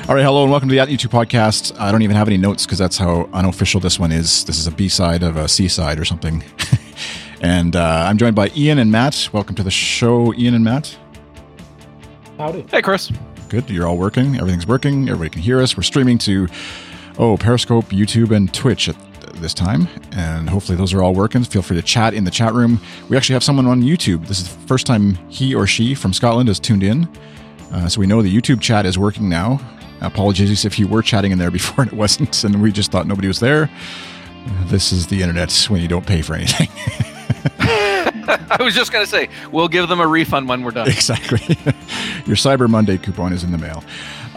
All right, hello and welcome to the At You2 podcast. I don't even have any notes because that's how unofficial this one is. This is a B-side of a C-side or something. And I'm joined by Ian and Matt. Welcome to the show, Ian and Matt. Howdy. Hey, Chris. Good. You're all working. Everything's working. Everybody can hear us. We're streaming to Periscope, YouTube, and Twitch at this time. And hopefully those are all working. Feel free to chat in the chat room. We actually have someone on YouTube. This is the first time he or she from Scotland has tuned in. So we know the YouTube chat is working now. Apologies if you were chatting in there before and it wasn't, and we just thought nobody was there. This is the internet when you don't pay for anything. I was just going to say, we'll give them a refund when we're done. Exactly. Your Cyber Monday coupon is in the mail.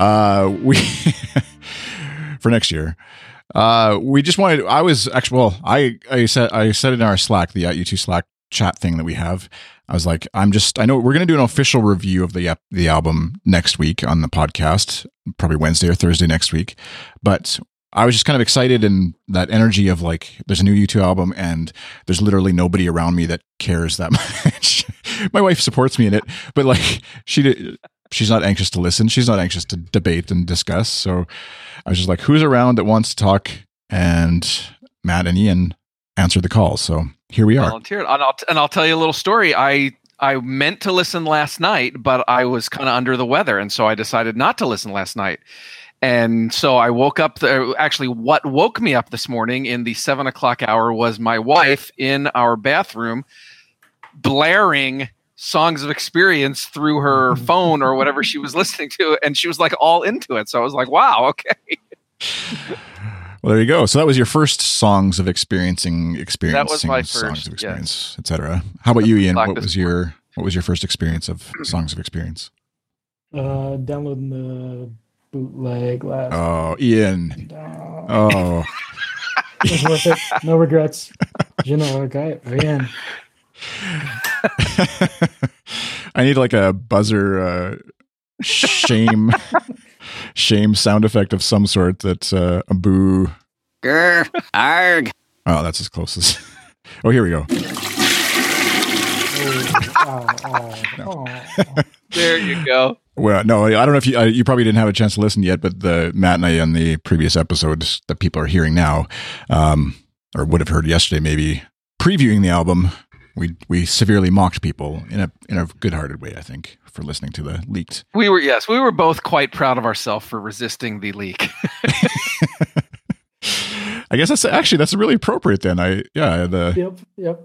For next year. We just wanted, I said in our Slack, the U2 Slack chat thing that we have, I was like, I know we're going to do an official review of the album next week on the podcast, probably Wednesday or Thursday next week. But I was just kind of excited in that energy of like, there's a new U2 album and there's literally nobody around me that cares that much. My wife supports me in it, but like she's not anxious to listen. She's not anxious to debate and discuss. So I was just like, who's around that wants to talk? And Matt and Ian answered the call. So here we are. Volunteered. And I'll tell you a little story. I meant to listen last night, but I was kind of under the weather. And so I decided not to listen last night. And so I woke up, what woke me up this morning in the 7 o'clock hour was my wife in our bathroom blaring Songs of Experience through her phone or whatever she was listening to. And she was like all into it. So I was like, wow, okay. Well, there you go. So that was your first Songs of Experiencing. That was my first Songs of Experience, etc. How about you, Ian? What was your first experience of Songs of Experience? Downloading the bootleg last. Oh, Ian. It was worth it. No regrets. You know, okay, Ian. I need like a buzzer shame sound effect of some sort that's a boo. Grr, arg. Oh, that's as close as. Oh, here we go. There you go. Well, no, I don't know if you probably didn't have a chance to listen yet, but Matt and I on the previous episodes that people are hearing now, or would have heard yesterday, maybe previewing the album, we severely mocked people in a good-hearted way, I think, for listening to the leaked. We were both quite proud of ourselves for resisting the leak. I guess that's really appropriate then. Yep.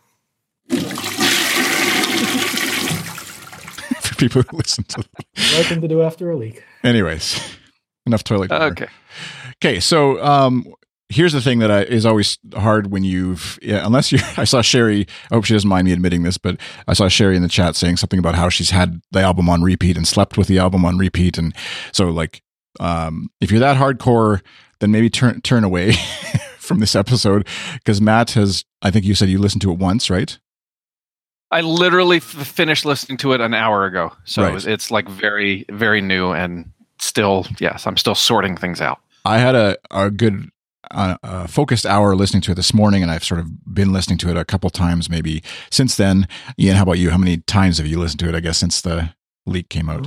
For people who listen to them. Right thing to do after a leak. Anyways, enough toilet paper. Okay. So, here's the thing that is always hard when I saw Sherry, I hope she doesn't mind me admitting this, but I saw Sherry in the chat saying something about how she's had the album on repeat and slept with the album on repeat. And so like, if you're that hardcore, then maybe turn away from this episode, because Matt I think you said you listened to it once, right? I literally finished listening to it an hour ago. So right. It's like very, very new and still, yes, I'm still sorting things out. I had a good focused hour listening to it this morning, and I've sort of been listening to it a couple times maybe since then. Ian, how about you? How many times have you listened to it, I guess, since the leak came out?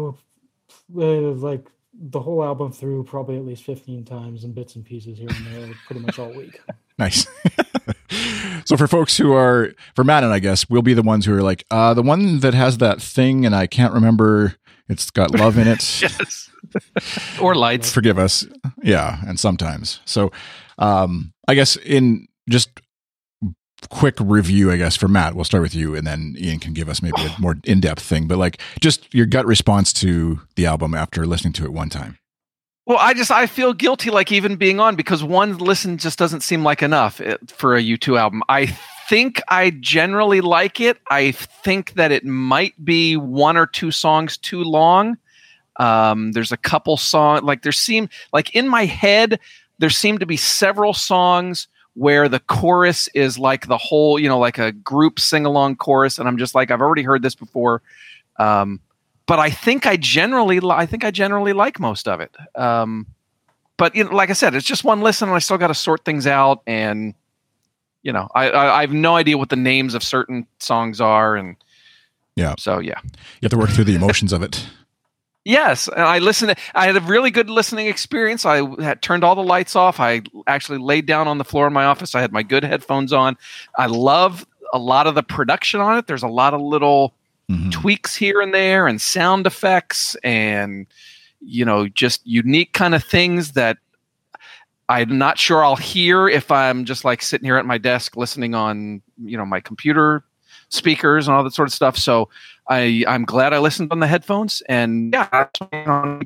Like the whole album through probably at least 15 times in bits and pieces here and there, pretty much all week. Nice. So for Matt and I guess, we'll be the ones who are like, the one that has that thing and I can't remember, it's got love in it. Yes. Or lights. Forgive us. Yeah, and sometimes. So I guess in just quick review, I guess, for Matt, we'll start with you, and then Ian can give us maybe a more in-depth thing. But like, just your gut response to the album after listening to it one time. Well, I feel guilty like even being on, because one listen just doesn't seem like enough for a U2 album. I think I generally like it. I think that it might be one or two songs too long. There's a couple songs, in my head, there seem to be several songs where the chorus is like the whole, like a group sing-along chorus. And I'm just like, I've already heard this before. But I think I generally like most of it. But like I said, it's just one listen, and I still got to sort things out. And I have no idea what the names of certain songs are, and yeah. So yeah, you have to work through the emotions of it. Yes, and I listened. I had a really good listening experience. I had turned all the lights off. I actually laid down on the floor in my office. I had my good headphones on. I love a lot of the production on it. There's a lot of little tweaks here and there, and sound effects, and just unique kind of things that I'm not sure I'll hear if I'm just like sitting here at my desk listening on my computer speakers and all that sort of stuff. So I'm glad I listened on the headphones, and yeah. All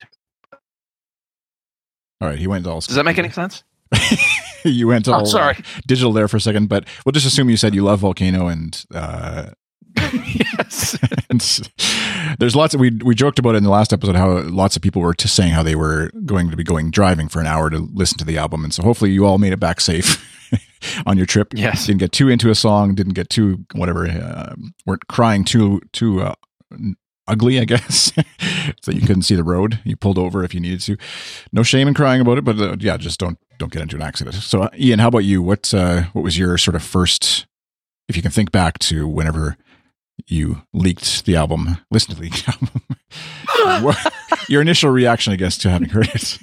right, he went all. Does that make any sense? You went all sorry. Digital there for a second, but we'll just assume you said you love Volcano and. Yes. And there's lots of we joked about it in the last episode how lots of people were saying how they were going to be going driving for an hour to listen to the album, and so hopefully you all made it back safe on your trip. Yes, didn't get too into a song, didn't get too whatever, weren't crying too ugly, I guess, so you couldn't see the road. You pulled over if you needed to. No shame in crying about it, but yeah, just don't get into an accident. So Ian, how about you? What was your sort of first, if you can think back to whenever you leaked the album, listened to the leaked album, your initial reaction, I guess, to having heard it?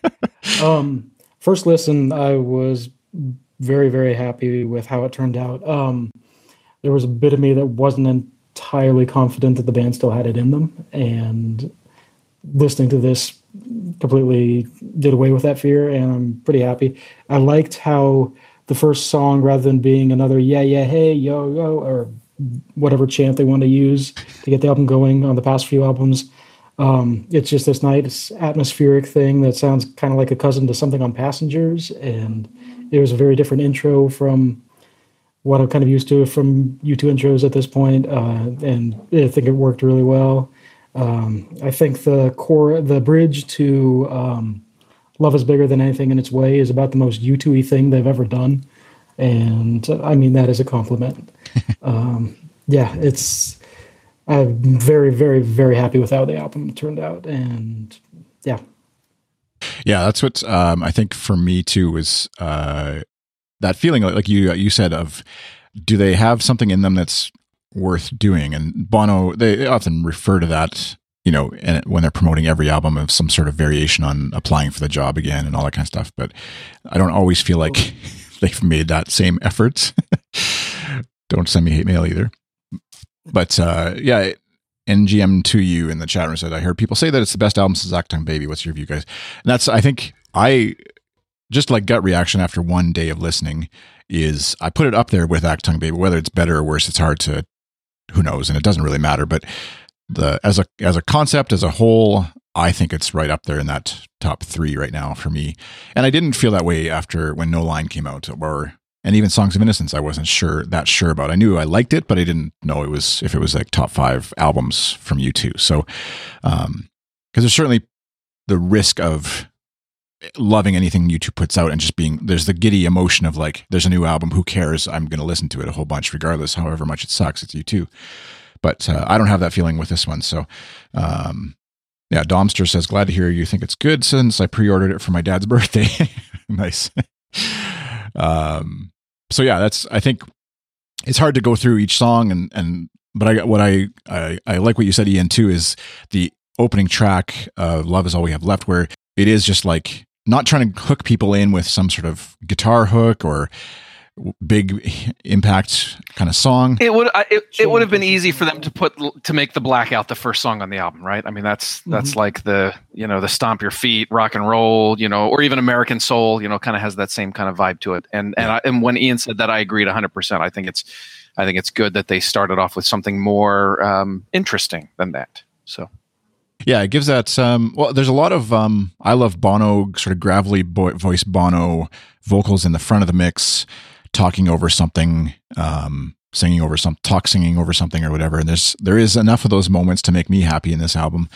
First listen, I was very, very happy with how it turned out. There was a bit of me that wasn't entirely confident that the band still had it in them, and listening to this completely did away with that fear, and I'm pretty happy. I liked how the first song, rather than being another yeah, hey, yo, or whatever chant they want to use to get the album going on the past few albums, it's just this nice atmospheric thing that sounds kind of like a cousin to something on Passengers, and it was a very different intro from what I'm kind of used to from U2 intros at this point, and I think it worked really well. I think the bridge to Love is Bigger Than Anything in Its Way is about the most U2-y thing they've ever done, and I mean that as a compliment. Yeah, I'm very, very, very happy with how the album turned out, and yeah. Yeah, that's what I think for me too was that feeling like you said of, do they have something in them that's worth doing? And Bono, they often refer to that, when they're promoting every album of some sort of variation on applying for the job again and all that kind of stuff. But I don't always feel like they've made that same effort. Don't send me hate mail either. But yeah, NGM2U in the chat room said, I heard people say that it's the best album since Achtung Baby. What's your view, guys? And that's, I think, just like gut reaction after one day of listening is I put it up there with Achtung Baby. Whether it's better or worse, it's hard to, who knows, and it doesn't really matter. But as a concept, as a whole, I think it's right up there in that top 3 right now for me. And I didn't feel that way after when No Line came out, and even Songs of Innocence, I wasn't sure about. I knew I liked it, but I didn't know if it was like top 5 albums from U2. So, because there's certainly the risk of loving anything U2 puts out and just there's the giddy emotion of like, there's a new album, who cares? I'm going to listen to it a whole bunch, regardless, however much it sucks. It's U2. But I don't have that feeling with this one. So, yeah, Domster says, glad to hear you think it's good since I pre-ordered it for my dad's birthday. Nice. So yeah, I think it's hard to go through each song but I like what you said, Ian, too, is the opening track of Love Is All We Have Left, where it is just like not trying to hook people in with some sort of guitar hook or big impact kind of song. It would have been easy for them to make the Blackout the first song on the album, right? I mean, that's like the stomp your feet, rock and roll, or even American Soul, kind of has that same kind of vibe to it. And when Ian said that, I agreed 100%. I think it's good that they started off with something more interesting than that. So. Yeah, it gives that. There's a lot of I love Bono, sort of gravelly voice Bono vocals in the front of the mix, talking over something, singing over something or whatever. And there is enough of those moments to make me happy in this album.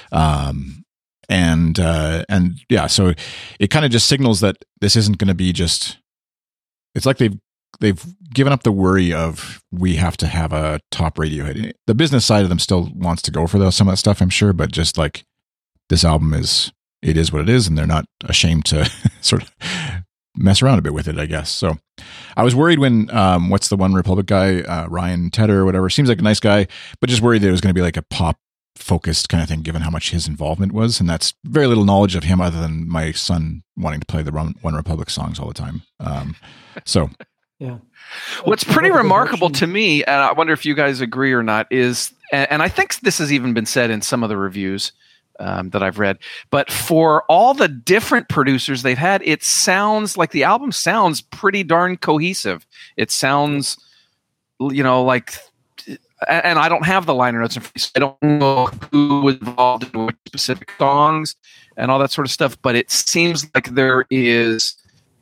And yeah, so it kind of just signals that this isn't going to be just. It's like they've given up the worry of we have to have a top radio hit. The business side of them still wants to go for some of that stuff, I'm sure, but just like this album is what it is, and they're not ashamed to sort of mess around a bit with it, I guess. So I was worried when what's the One Republic guy, Ryan Tedder or whatever, seems like a nice guy, but just worried that it was going to be like a pop focused kind of thing, given how much his involvement was. And that's very little knowledge of him other than my son wanting to play the One Republic songs all the time. So, yeah. What's pretty remarkable to me, and I wonder if you guys agree or not, is, and I think this has even been said in some of the reviews that I've read, but for all the different producers they've had, it sounds like the album sounds pretty darn cohesive. It sounds, like, and I don't have the liner notes, I don't know who was involved in which specific songs and all that sort of stuff, but it seems like there is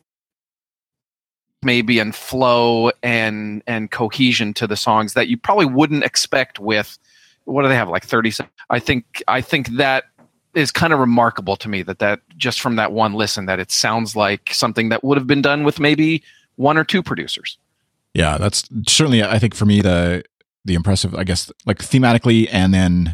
maybe in flow and cohesion to the songs that you probably wouldn't expect with, what do they have, like 30? I think that is kind of remarkable to me, that just from that one listen, that it sounds like something that would have been done with maybe one or two producers. Yeah, that's certainly, I think for me, the impressive, I guess, like thematically, and then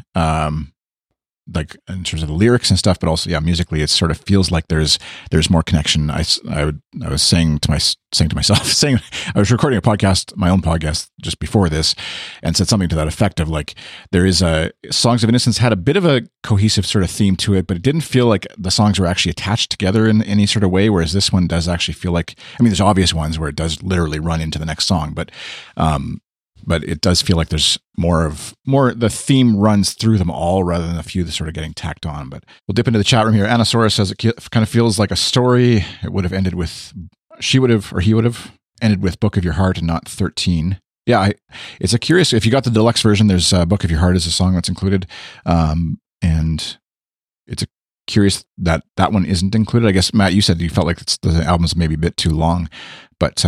like in terms of the lyrics and stuff, but also musically, it sort of feels like there's more connection. I was saying to myself, I was recording my own podcast just before this, and said something to that effect of like, there is Songs of Innocence had a bit of a cohesive sort of theme to it, but it didn't feel like the songs were actually attached together in any sort of way. Whereas this one does actually feel like, there's obvious ones where it does literally run into the next song, but it does feel like there's more, the theme runs through them all rather than a few that sort of getting tacked on. But we'll dip into the chat room here. Anasaurus says it kind of feels like a story. It would have ended with, he would have ended with Book of Your Heart and not 13. Yeah, it's a curious, if you got the deluxe version, there's Book of Your Heart is a song that's included. And it's a curious that one isn't included. I guess, Matt, you said you felt like the album's maybe a bit too long, but,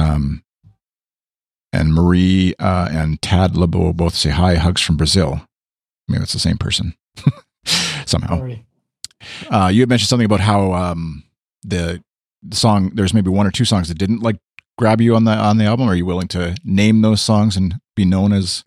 and Marie and Tad Lebo both say hi, hugs from Brazil. Maybe it's the same person somehow. You had mentioned something about how the song, there's maybe one or two songs that didn't like grab you on the album. Are you willing to name those songs and be known as?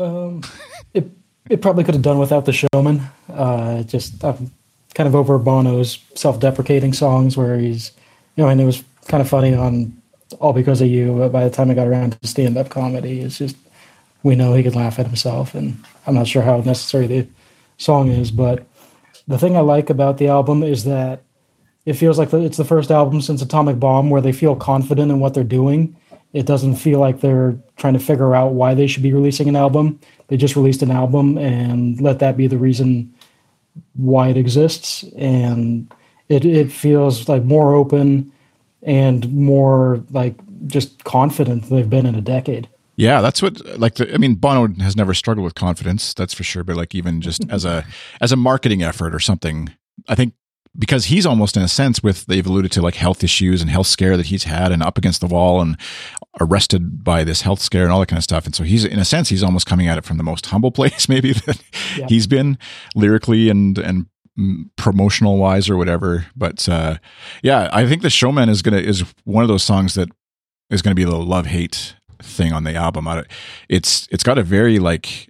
It probably could have done without the Showman. I'm kind of over Bono's self-deprecating songs where he's, and it was kind of funny on All Because of You, but by the time I got around to stand-up comedy, it's just, we know he could laugh at himself, and I'm not sure how necessary the song is, but the thing I like about the album is that it feels like it's the first album since Atomic Bomb where they feel confident in what they're doing. It doesn't feel like they're trying to figure out why they should be releasing an album. They just released an album and let that be the reason why it exists, and it feels like more open and more like just confident than they've been in a decade. Yeah, that's what, like, Bono has never struggled with confidence, that's for sure. But like, even just as a marketing effort or something, I think because he's almost in a sense they've alluded to like health issues and health scare that he's had and up against the wall and arrested by this health scare and all that kind of stuff. And so he's, in a sense, he's almost coming at it from the most humble place maybe that he's been lyrically and promotional wise or whatever. But I think The Showman is one of those songs that is going to be the love-hate thing on the album. It's got a very like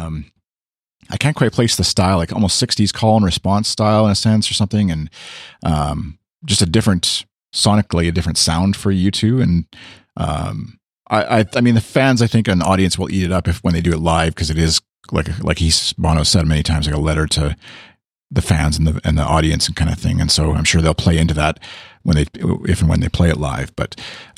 I can't quite place the style, like almost 60s call and response style in a sense or something, and just sonically a different sound for U2. And I mean the fans, I think an audience will eat it up when they do it live, because it is like Bono said many times, like a letter to the fans and the audience and kind of thing. And so I'm sure they'll play into that if and when they play it live. But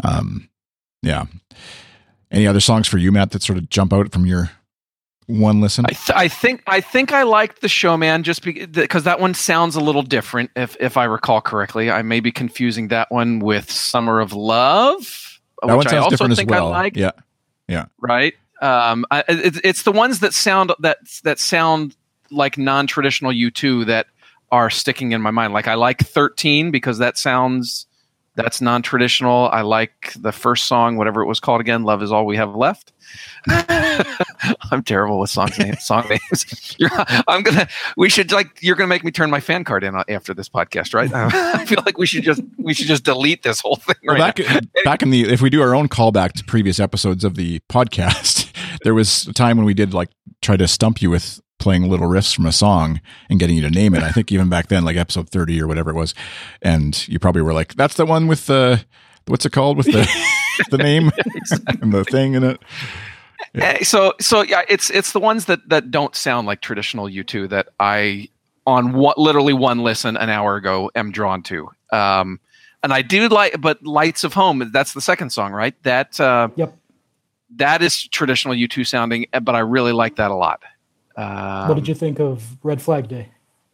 any other songs for you, Matt, that sort of jump out from your one listen? I think I liked The Showman just because that one sounds a little different. If I recall correctly, I may be confusing that one with Summer of Love, that which I also think I like. Yeah. Right. It's the ones that sound like non-traditional U2 that are sticking in my mind. Like I like 13 because that's non-traditional. I like the first song, whatever it was called again, Love Is All We Have Left. I'm terrible with song names. You're gonna make me turn my fan card in after this podcast, right? I feel like we should just delete this whole thing. Back in if we do our own callback to previous episodes of the podcast, there was a time when we did like try to stump you with playing little riffs from a song and getting you to name it. I think even back then, like episode 30 or whatever it was, and you probably were like, "That's the one with the what's it called with the the name and the thing in it." So yeah, it's the ones that don't sound like traditional U2 that I literally one listen an hour ago am drawn to. And I do like, but Lights of Home, that's the second song, right? That Yep. That is traditional U2 sounding, but I really like that a lot. What did you think of Red Flag Day?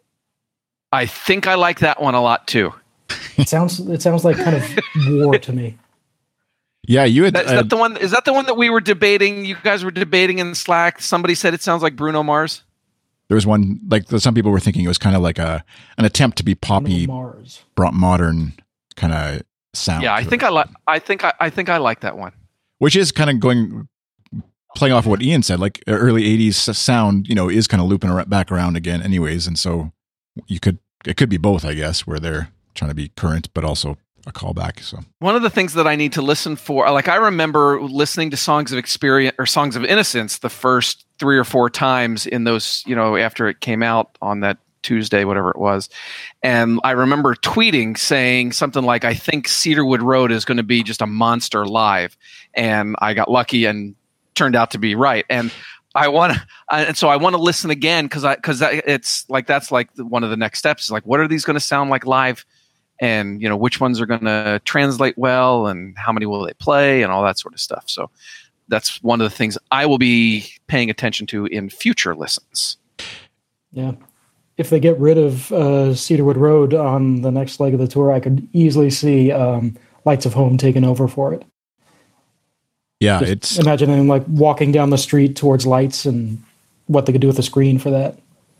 I think I like that one a lot too. It sounds like kind of war to me. Yeah, you had. Is that the one? Is that the one that we were debating? You guys were debating in Slack. Somebody said it sounds like Bruno Mars. There was one, like some people were thinking it was kind of like an attempt to be poppy, modern kind of sound. Yeah, I think I like that one. Which is kind of playing off of what Ian said, like early '80s sound, is kind of looping back around again, anyways. And so it could be both, I guess, where they're trying to be current, but also a callback. So one of the things that I need to listen for, like I remember listening to Songs of Experience or Songs of Innocence the first 3 or 4 times in those, after it came out on that Tuesday, whatever it was. And I remember tweeting saying something like, I think Cedarwood Road is going to be just a monster live. And I got lucky and turned out to be right. And so I want to listen again because it's like, that's like one of the next steps is like, what are these going to sound like live? And, which ones are going to translate well and how many will they play and all that sort of stuff. So that's one of the things I will be paying attention to in future listens. Yeah. If they get rid of Cedarwood Road on the next leg of the tour, I could easily see Lights of Home taking over for it. Yeah, Just imagining like walking down the street towards lights and what they could do with the screen for that.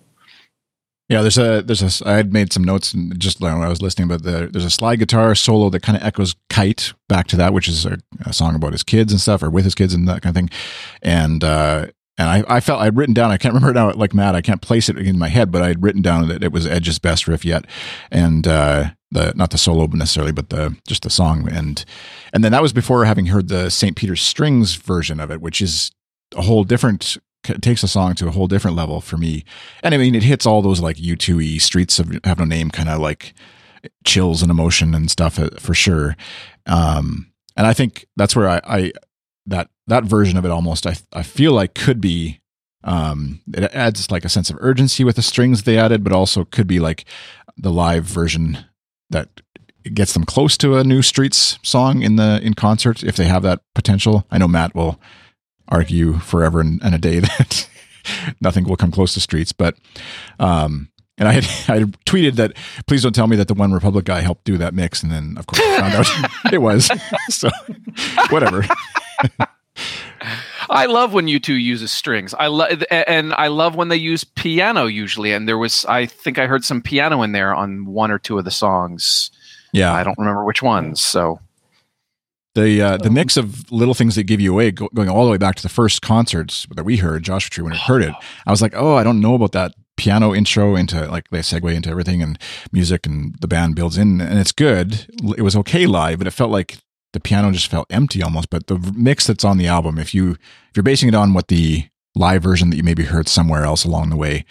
Yeah, I had made some notes and just when I was listening, but there's a slide guitar solo that kind of echoes Kite back to that, which is a song about his kids and stuff, or with his kids and that kind of thing. And I felt I'd written down, I can't remember it now, like Matt, I can't place it in my head, but I had written down that it was Edge's best riff yet. And not the solo necessarily, but just the song. And then that was before having heard the St. Peter's Strings version of it, which is a whole different, takes a song to a whole different level for me. And I mean, it hits all those like U2-y Streets Have No Name kind of like chills and emotion and stuff for sure. And I think that's where I that version of it almost I feel like could be it adds like a sense of urgency with the strings they added, but also could be like the live version that gets them close to a new Streets song in concert if they have that potential. I know Matt will argue forever and a day that nothing will come close to Streets, but and I had tweeted that please don't tell me that the One Republic guy helped do that mix, and then of course I found out it was. So whatever. I love when U2 uses strings. I love when they use piano usually. And I think I heard some piano in there on 1 or 2 of the songs. Yeah, I don't remember which ones. So the mix of Little Things That Give You Away, going all the way back to the first concerts that we heard, Joshua Tree, when I heard it, I was like, oh, I don't know about that piano intro into like they segue into everything and music and the band builds in, and it's good. It was okay live, but it felt like the piano just felt empty almost. But the mix that's on the album, if you're basing it on what the live version that you maybe heard somewhere else along the way,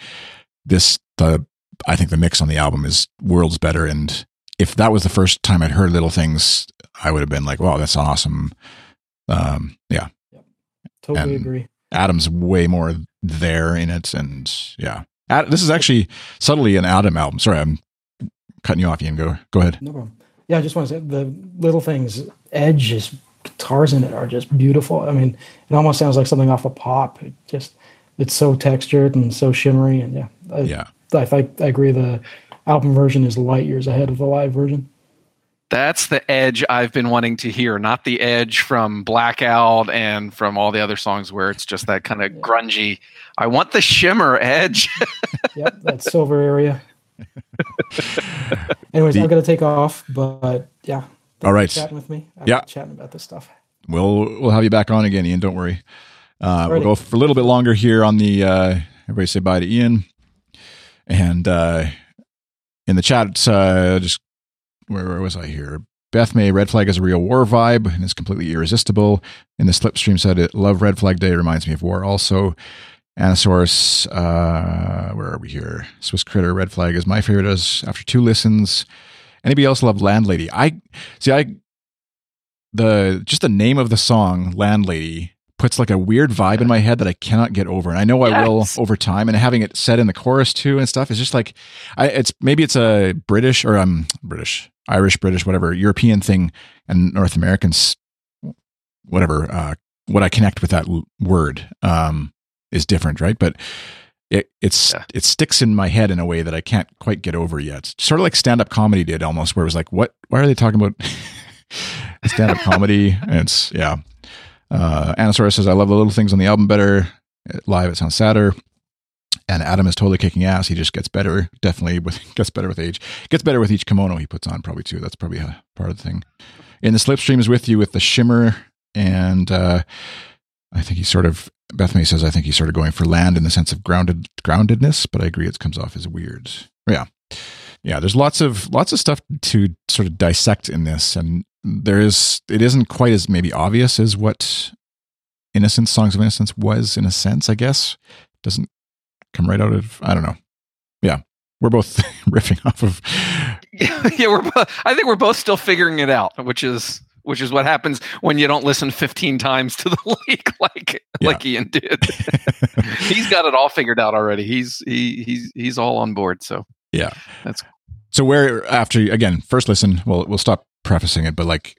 I think the mix on the album is worlds better. And if that was the first time I'd heard Little Things, I would have been like, wow, that's awesome. Yeah. Totally and agree. Adam's way more there in it. And yeah, this is actually subtly an Adam album. Sorry, I'm cutting you off, Ian. Go ahead. No problem. Yeah, I just want to say the Little Things, Edge's guitars in it are just beautiful. I mean, it almost sounds like something off a pop. It's so textured and so shimmery. And I agree. The album version is light years ahead of the live version. That's the Edge I've been wanting to hear, not the Edge from Blackout and from all the other songs where it's just that kind of grungy. I want the shimmer Edge. Yep, that silver area. Anyways, I'm going to take off, but yeah. All right. Chatting with me. Chatting about this stuff. We'll have you back on again, Ian. Don't worry. We'll go for a little bit longer here on the, everybody say bye to Ian. And in the chat, just where was I here? Beth May, Red Flag is a real war vibe and it's completely irresistible. In the Slipstream said, love Red Flag Day, reminds me of war also. Anasaurus, where are we here? Swiss Critter, Red Flag is my favorite as after 2 listens. Anybody else love Landlady? Just the name of the song, Landlady, puts like a weird vibe in my head that I cannot get over. And I know I will over time. And having it said in the chorus too and stuff is just like, it's a British or Irish, British, whatever, European thing, and North Americans, whatever, what I connect with that word is different, right? But it sticks in my head in a way that I can't quite get over yet. Sort of like stand-up comedy did almost, where it was like, why are they talking about stand-up comedy? And it's, yeah. Anasaurus says, I love the little things on the album better. Live, it sounds sadder. And Adam is totally kicking ass. He just gets better. Definitely gets better with age. Gets better with each kimono he puts on, probably too. That's probably a part of the thing. In the Slipstream is with you with the shimmer. And I think Bethany says, I think he's sort of going for land in the sense of groundedness, but I agree it comes off as weird. Yeah. Yeah. There's lots of stuff to sort of dissect in this. And it isn't quite as maybe obvious as what Songs of Innocence was in a sense, I guess. Doesn't come right out of, I don't know. Yeah. We're both riffing off of. Yeah. I think we're both still figuring it out, which is what happens when you don't listen 15 times to the leak like Ian did. He's got it all figured out already. He's all on board. So yeah, that's so where after again first listen. We'll stop prefacing it, but like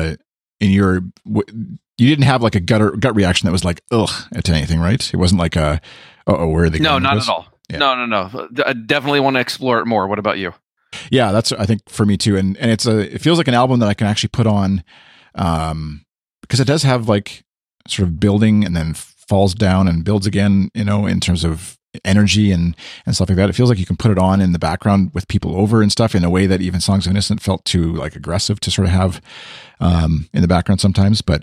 you didn't have like a gut reaction that was like ugh to anything, right? It wasn't like where are they? No, not at all. Yeah. No. I definitely want to explore it more. What about you? Yeah, that's I think for me too, and it feels like an album that I can actually put on, because it does have like sort of building and then falls down and builds again, in terms of energy and stuff like that. It feels like you can put it on in the background with people over and stuff in a way that even Songs of Innocence felt too like aggressive to sort of have in the background sometimes, but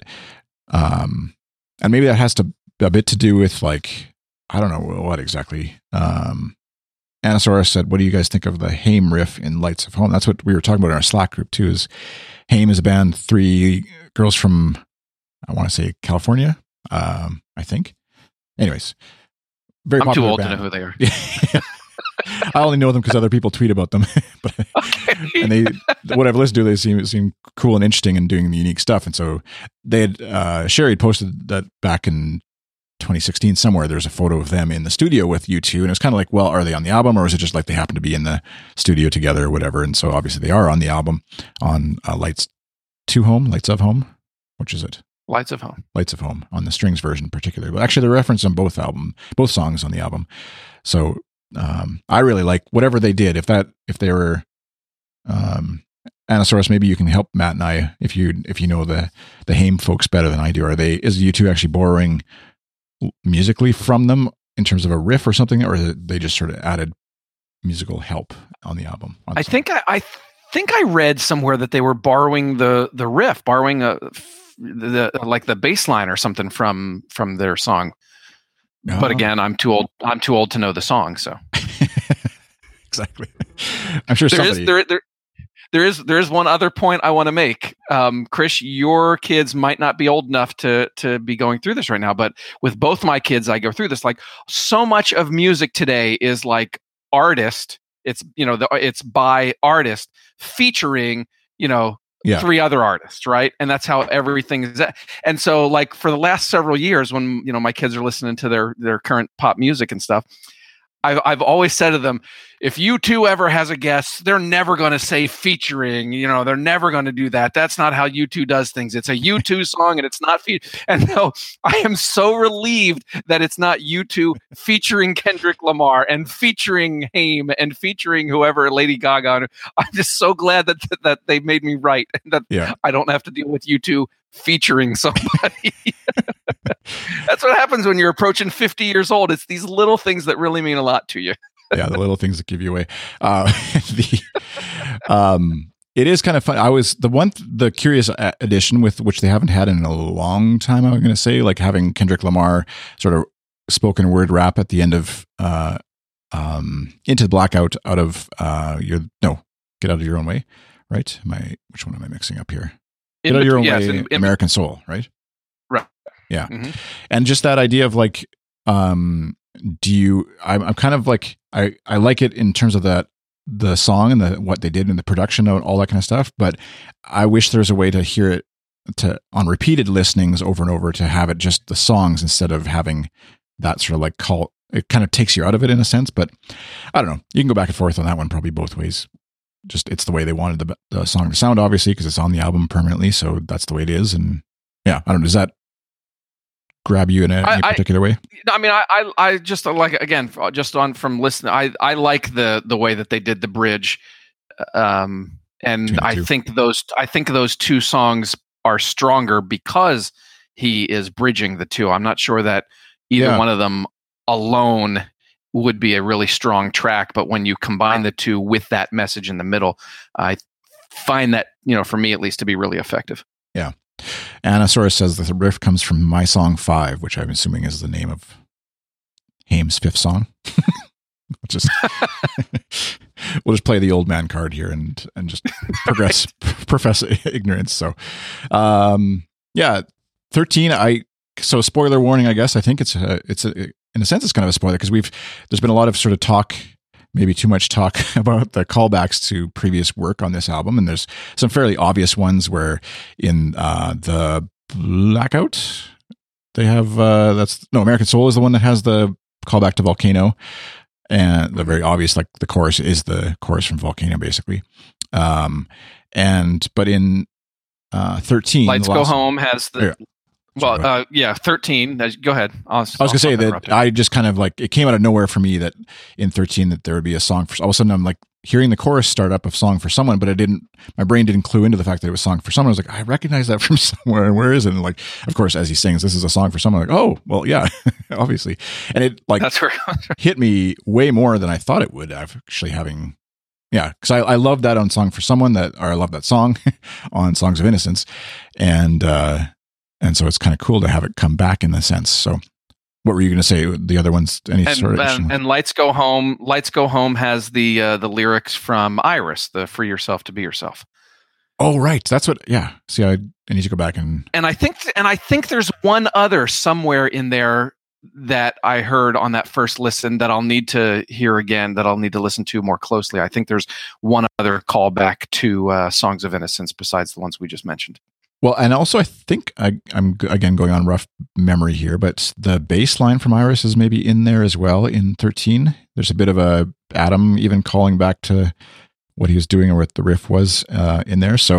and maybe that has a bit to do with like I don't know what exactly. Anasaurus said, what do you guys think of the Haim riff in Lights of Home? That's what we were talking about in our Slack group too, is Haim is a band, 3 girls from, I want to say California, I think. Anyways, very I'm popular too old band. to know who they are. I only know them because other people tweet about them. And what I've listened to, they seem cool and interesting and doing the unique stuff. And so they had, Sherry had posted that back in 2016 somewhere, there's a photo of them in the studio with U2, and it was kind of like, well, are they on the album, or is it just like they happen to be in the studio together or whatever? And so obviously they are on the album on Lights of Home. Which is it? Lights of Home on the strings version particularly, but actually they're referenced on both songs on the album. So I really like whatever they did. If they were Anasaurus, maybe you can help Matt and I if you know the Haim folks better than I do. Is U2 actually borrowing musically from them in terms of a riff or something, or they just sort of added musical help on the album? I think I read somewhere that they were borrowing the riff, borrowing the bass line or something from their song. Oh. But again, I'm too old to know the song, so. Exactly. I'm sure there is one other point I want to make. Chris, your kids might not be old enough to be going through this right now, but with both my kids, I go through this. Like, so much of music today is like artist. It's it's by artist featuring 3 other artists, right? And that's how everything is. And so, like, for the last several years, when my kids are listening to their current pop music and stuff, I've always said to them, if U2 ever has a guest, they're never going to say featuring, they're never going to do that. That's not how U2 does things. It's a U2 song and it's not And no, I am so relieved that it's not U2 featuring Kendrick Lamar and featuring Haim and featuring whoever, Lady Gaga. I'm just so glad that they made me right and that I don't have to deal with U2 featuring somebody. That's what happens when you're approaching 50 years old. It's these little things that really mean a lot to you. Yeah, the little things that give you away. It is kind of fun. The curious addition with which they haven't had in a long time, I'm going to say, like having Kendrick Lamar sort of spoken word rap at the end of Into the Blackout out of Get Out of Your Own Way, right? Which one am I mixing up here? Get Out of Your Own Way, American Soul, right? Right. Yeah. Mm-hmm. And just that idea of like, I'm kind of like, I like it in terms of the song and what they did in the production and all that kind of stuff, but I wish there was a way to hear it to on repeated listenings over and over to have it just the songs instead of having that sort of like call. It kind of takes you out of it in a sense, but I don't know. You can go back and forth on that one probably both ways. Just it's the way they wanted the song to sound, obviously, because it's on the album permanently, so that's the way it is. And yeah, I don't know. Does that grab you in any particular way? I mean, I just like, again, just on from listening, I like the way that they did the bridge, and I think those two songs are stronger because he is bridging the two. I'm not sure that either one of them alone would be a really strong track, but when you combine the two with that message in the middle, I find that, for me at least, to be really effective. Yeah. Anasaurus says that the riff comes from My Song 5, which I'm assuming is the name of Haim's fifth song. We'll just play the old man card here and just profess ignorance. So, 13. So spoiler warning, I guess. I think it's in a sense, it's kind of a spoiler because there's been a lot of sort of talk, maybe too much talk about the callbacks to previous work on this album. And there's some fairly obvious ones where in the Blackout, they have, American Soul is the one that has the callback to Volcano. And the very obvious, like the chorus is the chorus from Volcano, basically. But in 13, Lights Go Home has the... Well, 13. Go ahead. I was going to say that I just kind of like, it came out of nowhere for me that in 13 that there would be a song for, all of a sudden I'm like hearing the chorus start up of Song for Someone, but my brain didn't clue into the fact that it was Song for Someone. I was like, I recognize that from somewhere, and where is it? And like, of course, as he sings, this is a song for someone. Like, oh, well, yeah, obviously. And it like that's where hit me way more than I thought it would. Because I love that on Song for Someone, I love that song on Songs of Innocence. And so it's kind of cool to have it come back in the sense. So what were you going to say? The other ones, and Lights Go Home. Lights Go Home has the lyrics from Iris, the Free Yourself to Be Yourself. Oh, right. That's what, yeah. See, I need to go back and I think there's one other somewhere in there that I heard on that first listen that I'll need to hear again, that I'll need to listen to more closely. I think there's one other callback to Songs of Innocence besides the ones we just mentioned. Well, and also I think I'm again going on rough memory here, but the bass line from Iris is maybe in there as well in 13. There's a bit of a Adam even calling back to what he was doing or what the riff was in there. So,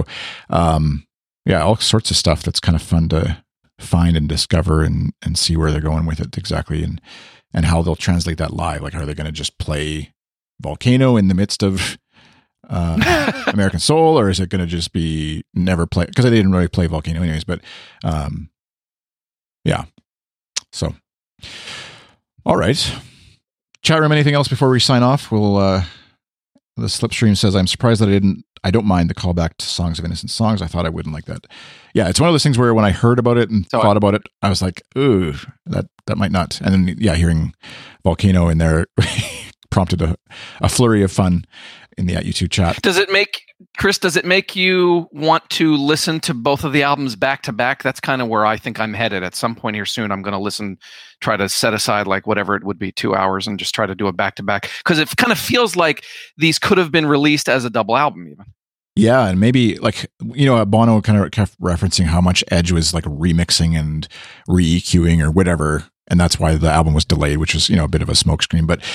all sorts of stuff that's kind of fun to find and discover and see where they're going with it exactly and how they'll translate that live. Like, are they going to just play Volcano in the midst of American Soul, or is it going to just be never play? Because I didn't really play Volcano anyways, but so all right, chat room, anything else before we sign off? We'll the Slipstream says, I'm surprised that I don't mind the callback to Songs of Innocent songs. I thought I wouldn't like that. Yeah, it's one of those things where when I heard about it and thought about it, I was like, ooh, that might not. And then hearing Volcano in there prompted a flurry of fun in the @YouTube chat. Does it make you want to listen to both of the albums back to back? That's kind of where I think I'm headed. At some point here soon, I'm going to try to set aside like whatever it would be, 2 hours, and just try to do a back to back, because it kind of feels like these could have been released as a double album even. Yeah, and maybe like, Bono kind of kept referencing how much Edge was like remixing and re-EQing or whatever, and that's why the album was delayed, which was, a bit of a smokescreen. But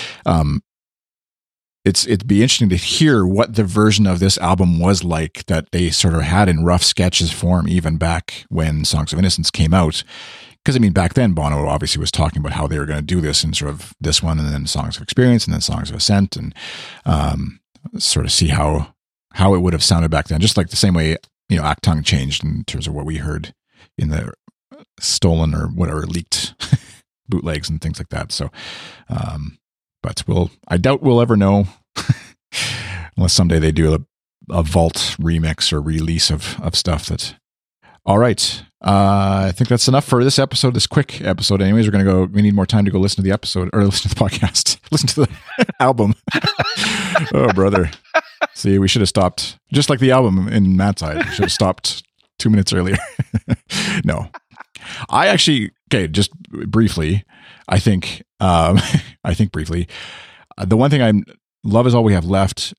it'd be interesting to hear what the version of this album was like that they sort of had in rough sketches form, even back when Songs of Innocence came out. Because, back then, Bono obviously was talking about how they were going to do this in sort of this one, and then Songs of Experience, and then Songs of Ascent, and sort of see how it would have sounded back then. Just like the same way, Achtung changed in terms of what we heard in the stolen or whatever leaked bootlegs and things like that. So, but I doubt we'll ever know unless someday they do a vault remix or release of stuff that. All right. I think that's enough for this episode, this quick episode. Anyways, we need more time to go listen to the episode or listen to the podcast, listen to the album. Oh, brother. See, we should have stopped just like the album in Matt's eye. We should have stopped 2 minutes earlier. No, I actually, just briefly, I think briefly, the one thing I love is All We Have Left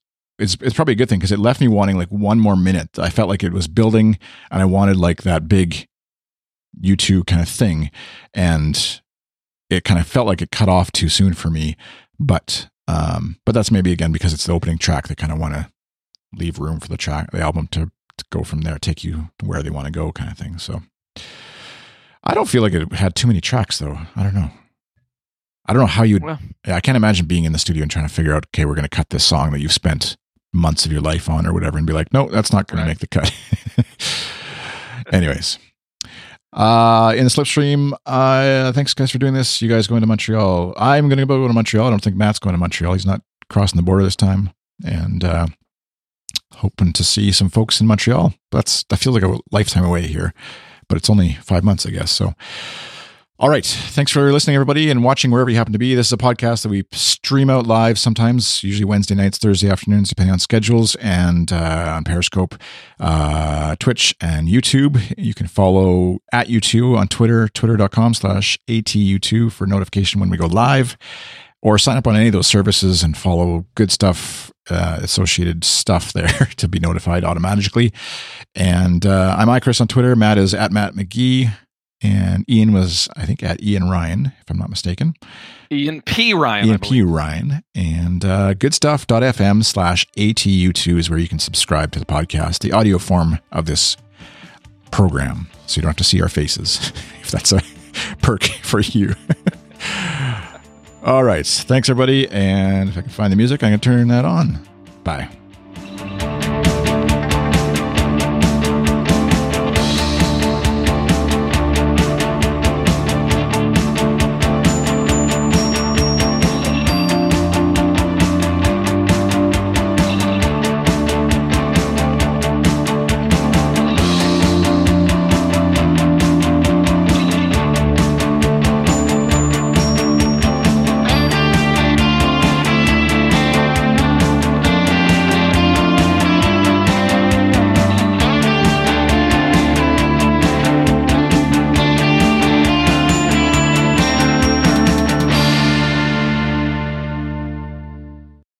it's probably a good thing because it left me wanting like one more minute. I felt like it was building and I wanted like that big U2 kind of thing. And it kind of felt like it cut off too soon for me. But that's maybe again, because it's the opening track, they kind of want to leave room for the album to go from there, take you to where they want to go kind of thing. So I don't feel like it had too many tracks though. I don't know how you would, I can't imagine being in the studio and trying to figure out, okay, we're going to cut this song that you've spent months of your life on or whatever and be like, no, that's not going to make the cut. Anyways, in the Slipstream, thanks guys for doing this. You guys going to Montreal. I'm going to go to Montreal. I don't think Matt's going to Montreal. He's not crossing the border this time. And, hoping to see some folks in Montreal. That feels like a lifetime away here, but it's only 5 months, I guess. So, all right. Thanks for listening, everybody, and watching wherever you happen to be. This is a podcast that we stream out live sometimes, usually Wednesday nights, Thursday afternoons, depending on schedules, and on Periscope, Twitch, and YouTube. You can follow at U2 on Twitter, twitter.com/ATU2 for notification when we go live, or sign up on any of those services and follow good stuff, associated stuff there to be notified automatically. And I'm iChris on Twitter. Matt is at Matt McGee. And Ian was, I think, at Ian Ryan, if I'm not mistaken. Ian P. Ryan. Ian P. Ryan. And goodstuff.fm/ATU2 is where you can subscribe to the podcast, the audio form of this program. So you don't have to see our faces, if that's a perk for you. All right. Thanks, everybody. And if I can find the music, I'm going to turn that on. Bye.